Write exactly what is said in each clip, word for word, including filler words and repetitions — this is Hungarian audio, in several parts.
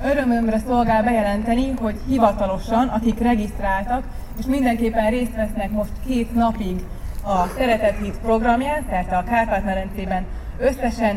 Örömömre szolgál bejelenteni, hogy hivatalosan, akik regisztráltak, és mindenképpen részt vesznek most két napig a Szeretett Híd programján, tehát a Kárpát-medencében összesen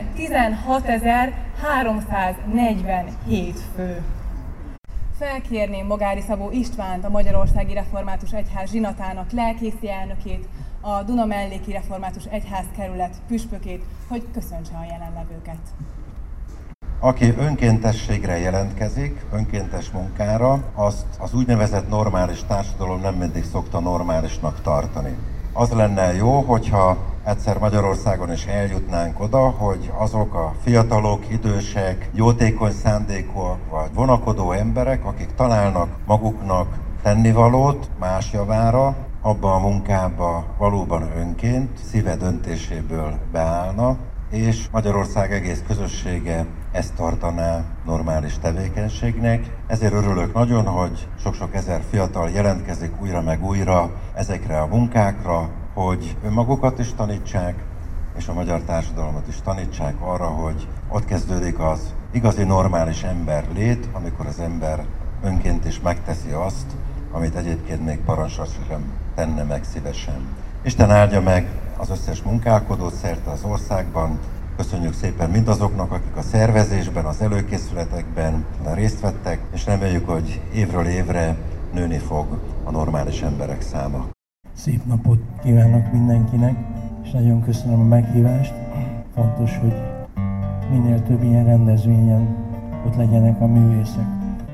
tizenhatezer-háromszáznegyvenhét fő. Felkérném Bogári Szabó Istvánt, a Magyarországi Református Egyház zsinatának lelkészi elnökét, a Duna-melléki Református Egyházkerület püspökét, hogy köszöntse a jelenlevőket. Aki önkéntességre jelentkezik, önkéntes munkára, azt az úgynevezett normális társadalom nem mindig szokta normálisnak tartani. Az lenne jó, hogyha egyszer Magyarországon is eljutnánk oda, hogy azok a fiatalok, idősek, jótékony szándékúak vagy vonakodó emberek, akik találnak maguknak tennivalót más javára, abba a munkába valóban önként, szíve döntéséből beállna, és Magyarország egész közössége ezt tartaná normális tevékenységnek. Ezért örülök nagyon, hogy sok-sok ezer fiatal jelentkezik újra meg újra ezekre a munkákra, hogy önmagukat is tanítsák, és a magyar társadalmat is tanítsák arra, hogy ott kezdődik az igazi normális ember lét, amikor az ember önként is megteszi azt, amit egyébként még parancsra sem tenne meg szívesen. Isten áldja meg az összes munkálkodót szerte az országban. Köszönjük szépen mindazoknak, akik a szervezésben, az előkészületekben részt vettek, és reméljük, hogy évről évre nőni fog a normális emberek száma. Szép napot kívánok mindenkinek, és nagyon köszönöm a meghívást. Fontos, hogy minél több ilyen rendezvényen ott legyenek a művészek.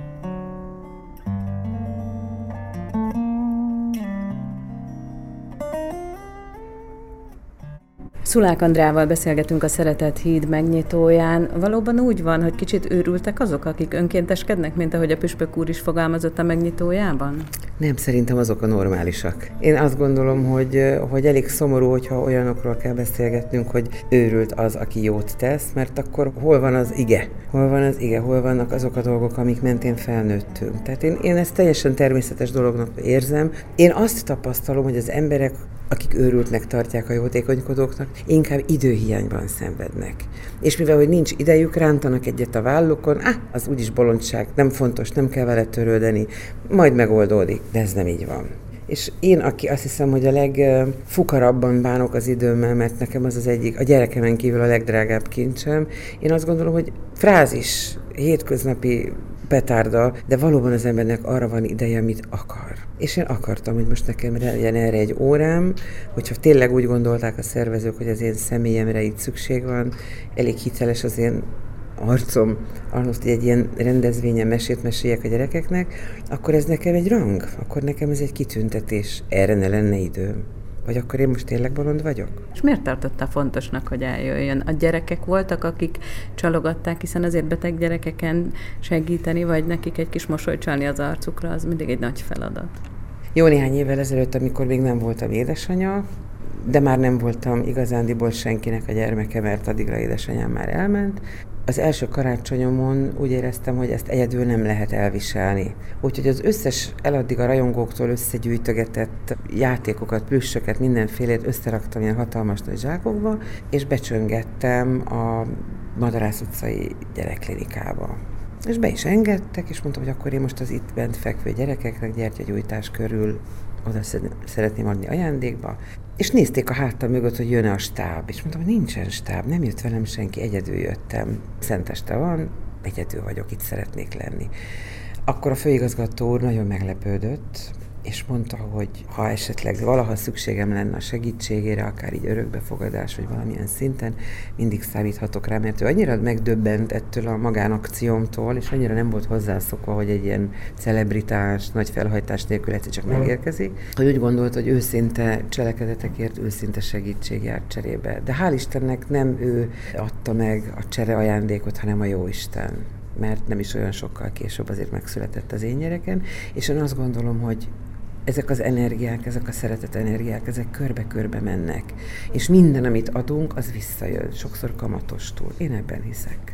Szulák Andrával beszélgetünk a Szeretett Híd megnyitóján. Valóban úgy van, hogy kicsit őrültek azok, akik önkénteskednek, mint ahogy a püspök úr is fogalmazott a megnyitójában? Nem, szerintem azok a normálisak. Én azt gondolom, hogy, hogy elég szomorú, hogyha olyanokról kell beszélgetnünk, hogy őrült az, aki jót tesz, mert akkor hol van az ige? Hol van az ige? Hol vannak azok a dolgok, amik mentén felnőttünk? Tehát én, én ezt teljesen természetes dolognak érzem. Én azt tapasztalom, hogy az emberek, akik őrültnek tartják a jótékonykodóknak, inkább időhiányban szenvednek. És mivel, hogy nincs idejük, rántanak egyet a vállukon, ah, az úgyis bolondság, nem fontos, nem kell vele törődni, majd megoldódik. De ez nem így van. És én, aki azt hiszem, hogy a legfukarabban bánok az időmmel, mert nekem az az egyik, a gyerekemen kívül a legdrágább kincsem, én azt gondolom, hogy frázis, hétköznapi petárda, de valóban az embernek arra van ideje, amit akar. És én akartam, hogy most nekem legyen erre egy órám, hogyha tényleg úgy gondolták a szervezők, hogy az én személyemre itt szükség van, elég hiteles az én arcom, ahhoz, hogy egy ilyen rendezvényen mesét meséljek a gyerekeknek, akkor ez nekem egy rang, akkor nekem ez egy kitüntetés. Erre ne lenne időm. Vagy akkor én most tényleg bolond vagyok? És miért tartotta fontosnak, hogy eljöjjön? A gyerekek voltak, akik csalogatták, hiszen azért beteg gyerekeken segíteni, vagy nekik egy kis mosolyt csalni az arcukra, az mindig egy nagy feladat. Jó néhány évvel ezelőtt, amikor még nem voltam édesanyja, de már nem voltam igazándiból senkinek a gyermeke, mert addigra édesanyám már elment. Az első karácsonyomon úgy éreztem, hogy ezt egyedül nem lehet elviselni. Úgyhogy az összes eladdig a rajongóktól összegyűjtögetett játékokat, plüssöket, mindenfélét összeraktam ilyen hatalmas nagy zsákokba, és becsöngettem a Madarász utcai gyerekklinikába. És be is engedtek, és mondtam, hogy akkor én most az itt bent fekvő gyerekeknek gyertyagyújtás körül oda szeretném adni ajándékba. És nézték a hátam mögött, hogy jön a stáb. És mondtam, hogy nincsen stáb, nem jött velem senki, egyedül jöttem. Szenteste van, egyedül vagyok, itt szeretnék lenni. Akkor a főigazgató úr nagyon meglepődött, és mondta, hogy ha esetleg valaha szükségem lenne a segítségére, akár így örökbefogadás, vagy valamilyen szinten, mindig számíthatok rá, mert ő annyira megdöbbent ettől a magánakciómtól, és annyira nem volt hozzászokva, hogy egy ilyen celebritás, nagy felhajtás nélkül egyszer csak megérkezik, hogy úgy gondolt, hogy őszinte cselekedetekért őszinte segítség jár cserébe. De hál' Istennek nem ő adta meg a csere ajándékot, hanem a Jóisten. Mert nem is olyan sokkal később azért megszületett az én gyerekem, és én azt gondolom, hogy ezek az energiák, ezek a szeretet energiák, ezek körbe-körbe mennek. És minden, amit adunk, az visszajön. Sokszor kamatostul. Én ebben hiszek.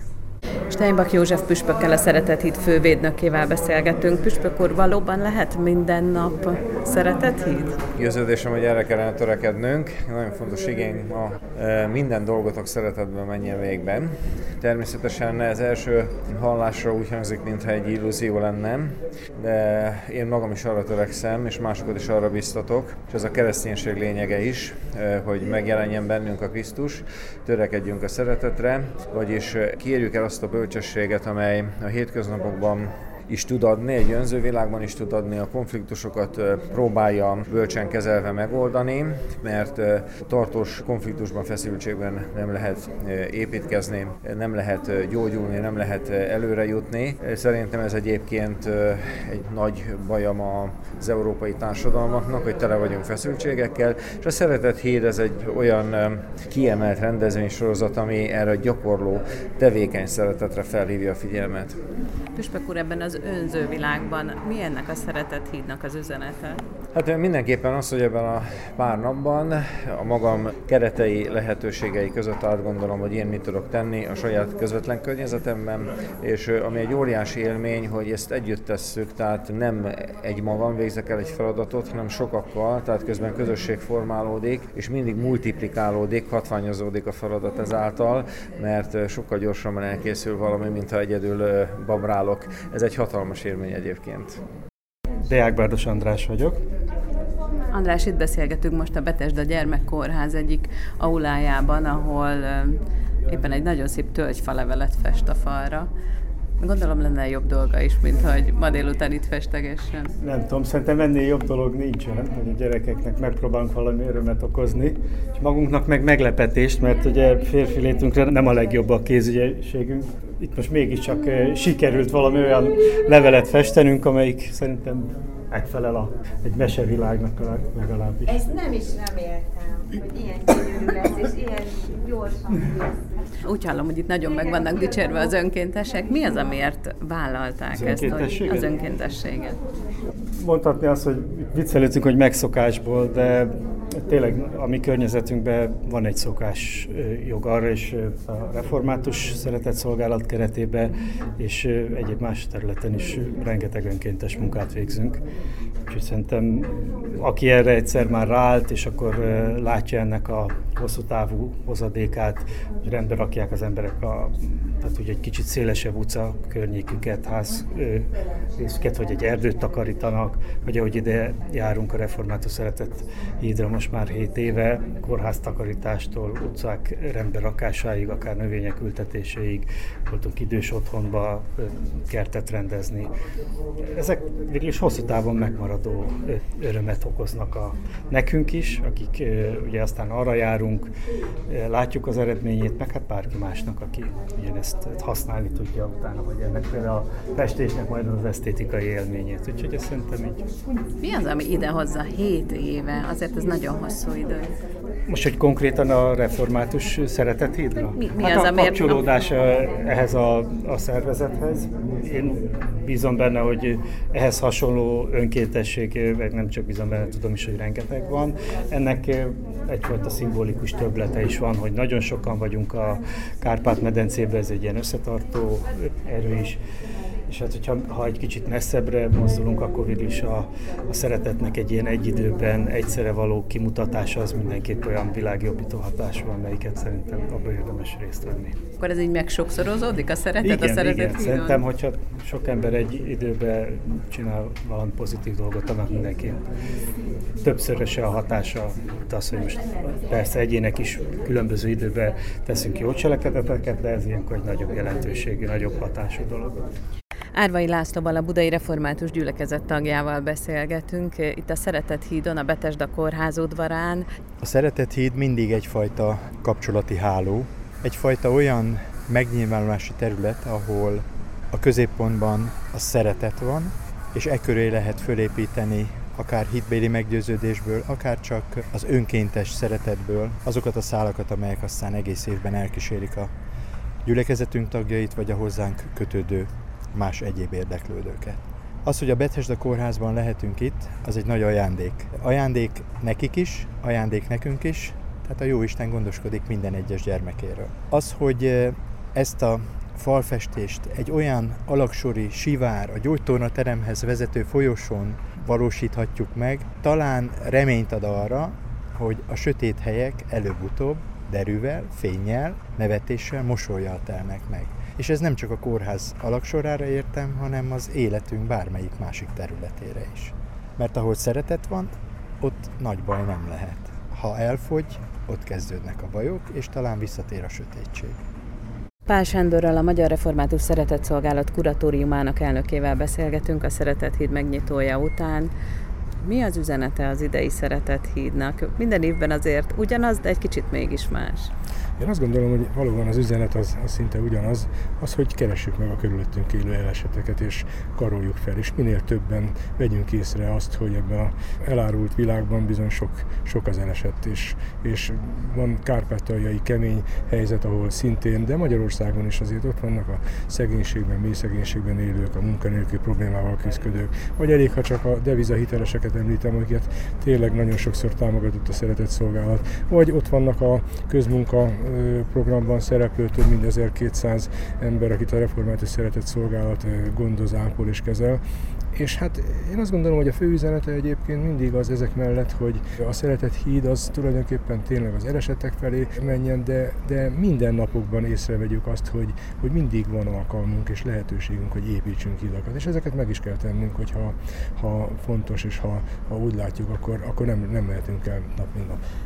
Steinbach József püspökkel, a Szeretett Híd fővédnökével beszélgetünk. Püspök úr, valóban lehet minden nap Szeretett Híd? Győződésem, hogy erre kellene törekednünk. Nagyon fontos igény ma minden dolgotok szeretetben menjen végben. Természetesen ez első hallásra úgy hangzik, mintha egy illúzió lenne, de én magam is arra törekszem, és másokat is arra biztatok, és ez a kereszténység lényege is, hogy megjelenjen bennünk a Krisztus, törekedjünk a szeretetre, vagyis kérjük el azt a bölcsességet, amely a hétköznapokban is tud adni, egy önző világban is tud adni, a konfliktusokat próbálja bölcsen kezelve megoldani, mert tartós konfliktusban, feszültségben nem lehet építkezni, nem lehet gyógyulni, nem lehet előre jutni. Szerintem ez egyébként egy nagy bajam az európai társadalmaknak, hogy tele vagyunk feszültségekkel, és a Szeretett Híd ez egy olyan kiemelt rendezvénysorozat, ami erre a gyakorló, tevékeny szeretetre felhívja a figyelmet. Püspök úr, ebben az önző világban mi ennek a Szeretett Hídnak az üzenete? Hát mindenképpen az, hogy ebben a pár napban a magam keretei, lehetőségei között átgondolom, hogy én mit tudok tenni a saját közvetlen környezetemben, és ami egy óriási élmény, hogy ezt együtt tesszük, tehát nem egy magam végzek el egy feladatot, hanem sokakkal, tehát közben közösség formálódik, és mindig multiplikálódik, hatványozódik a feladat ezáltal, mert sokkal gyorsabban elkészül valami, mintha egyedül babrálok. Ez egy hatalmas élmény egyébként. Deák Bárdos András vagyok. András, itt beszélgetünk most a Betesda Gyermekkórház egyik aulájában, ahol éppen egy nagyon szép tölgyfalevelet fest a falra. Gondolom lenne jobb dolga is, mint hogy ma délután itt festegessen. Nem tudom, szerintem ennél jobb dolog nincsen, hogy a gyerekeknek megpróbálunk valami örömet okozni, és magunknak meg meglepetést, mert ugye férfi létünkre nem a legjobb a kézügyességünk. Itt most mégiscsak sikerült valami olyan levelet festenünk, amelyik szerintem megfelel a, egy mesevilágnak legalábbis. Ezt nem is reméltem, hogy ilyen gyönyörű lesz, és ilyen gyorsan lesz. Úgy hallom, hogy itt nagyon meg vannak dicsérve az önkéntesek. Mi az, amiért vállalták az ezt, önkéntességet? az önkéntességet? Mondhatni azt, hogy viccelődünk, hogy megszokásból, de tényleg a mi környezetünkben van egy szokás jog arra, és a református szeretetszolgálat keretében, és egyéb más területen is rengeteg önkéntes munkát végzünk. Úgyhogy szerintem, aki erre egyszer már ráállt, és akkor látja ennek a hosszú távú hozadékát, hogy rendbe rakják az emberek a, tehát ugye egy kicsit szélesebb utca környéküket, ház részüket, vagy egy erdőt takarítanak, vagy ahogy ide járunk a Református Szeretett Hídra most már hét éve, kórháztakarítástól, utcák rendbe rakásáig, akár növények ültetéséig, voltunk idős otthonba kertet rendezni. Ezek végülis hosszú távon megmaradó örömet okoznak a, nekünk is, akik ugye aztán arra járunk, látjuk az eredményét, meg hát bárki másnak, aki ugyanezt használni tudja utána, vagy ennek például a festésnek majd az esztétikai élményét. Úgyhogy ezt szerintem így. Mi az, ami idehozza hét éve? Azért ez nagyon hosszú idő. Most, hogy konkrétan a Református Szeretett Hídra? Mi, mi hát az, a amiért... kapcsolódás ehhez a, a szervezethez. Én bízom benne, hogy ehhez hasonló önkéntesség, nem csak bízom benne, tudom is, hogy rengeteg van. Ennek egyfajta szimbolikus többlete is van, hogy nagyon sokan vagyunk a Kárpát-medencében, ez egy ilyen összetartó erő is. És hát, hogyha ha egy kicsit messzebbre mozdulunk, akkor végül is a, a szeretetnek egy ilyen egyidőben egyszerre való kimutatása az mindenképp olyan világjobbító hatás van, melyiket szerintem abban érdemes részt venni. Akkor ez így megsokszorozódik, a szeretet, igen, a szeretet igen. hídon? Szerintem, hogyha sok ember egy időben csinál valami pozitív dolgot, annak mindenki többszöröse a hatása, az, hogy most persze egyének is különböző időben teszünk jó cselekedeteket, de ez ilyenkor egy nagyobb jelentőségű, nagyobb hatású dolog. Árvai Lászlóval, a Budai Református Gyülekezet tagjával beszélgetünk. Itt a Szeretett Hídon, a Betesda Kórház udvarán. A Szeretett Híd mindig egyfajta kapcsolati háló, egyfajta olyan megnyilvánulási terület, ahol a középpontban a szeretet van, és e köré lehet fölépíteni akár hitbéli meggyőződésből, akár csak az önkéntes szeretetből azokat a szálakat, amelyek aztán egész évben elkísérik a gyülekezetünk tagjait, vagy a hozzánk kötődő más egyéb érdeklődőket. Az, hogy a Betesda Kórházban lehetünk itt, az egy nagy ajándék. Ajándék nekik is, ajándék nekünk is, tehát a Jóisten gondoskodik minden egyes gyermekéről. Az, hogy ezt a falfestést egy olyan alaksori sivár, a gyógytornateremhez vezető folyosón valósíthatjuk meg, talán reményt ad arra, hogy a sötét helyek előbb-utóbb derűvel, fénnyel, nevetéssel, mosollyal telnek meg. És ez nem csak a kórház alaksorára értem, hanem az életünk bármelyik másik területére is. Mert ahol szeretet van, ott nagy baj nem lehet. Ha elfogy, ott kezdődnek a bajok, és talán visszatér a sötétség. Pál Sándorral, a Magyar Református Szeretetszolgálat kuratóriumának elnökével beszélgetünk a Szeretett Híd megnyitója után. Mi az üzenete az idei Szeretett Hídnak? Minden évben azért ugyanaz, de egy kicsit mégis más. Én azt gondolom, hogy valóban az üzenet az, az szinte ugyanaz, az, hogy keressük meg a körülöttünk élő eleseteket, és karoljuk fel, és minél többen vegyünk észre azt, hogy ebben az elárult világban bizony sok, sok az eleset, és, és van kárpátaljai kemény helyzet, ahol szintén, de Magyarországon is azért ott vannak a szegénységben, mély szegénységben élők, a munkanélkül problémával küzdők, vagy elég, ha csak a devizahiteleseket említem, akiket tényleg nagyon sokszor támogatott a Szeretetszolgálat, vagy ott vannak a közmunka programban szereplő több mint ezerkétszáz ember, akit a Református Szeretetszolgálat gondoz, ápol és kezel. És hát én azt gondolom, hogy a fő üzenete egyébként mindig az ezek mellett, hogy a Szeretett Híd az tulajdonképpen tényleg az elesettek felé menjen, de, de minden napokban észrevegyük azt, hogy, hogy mindig van alkalmunk és lehetőségünk, hogy építsünk hidakat. És ezeket meg is kell tennünk, hogyha ha fontos és ha, ha úgy látjuk, akkor, akkor nem, nem mehetünk el nap mint nap.